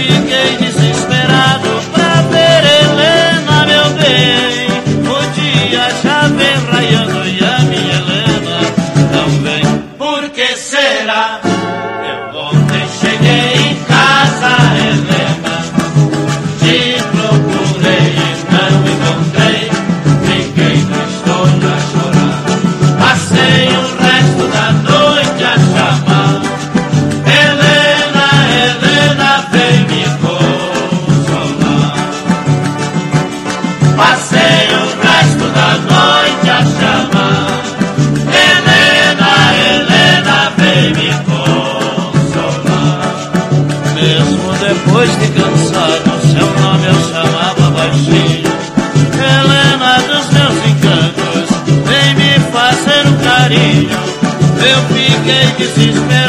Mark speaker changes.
Speaker 1: fiquei desesperado pra ver Helena, meu bem. O dia já vem raiando e a minha Helena não vem. Por que será? Eu ontem cheguei em casa, Helena, te procurei e não encontrei. Fiquei tristonho a chorar, passei o resto da noite a chamar. Helena, Helena, vem me consolar. Passei o resto da noite a chamar. Helena, Helena, vem me consolar. Mesmo depois de cansado, seu nome eu chamava baixinho. Helena dos meus encantos, vem me fazer um carinho. Eu fiquei desesperado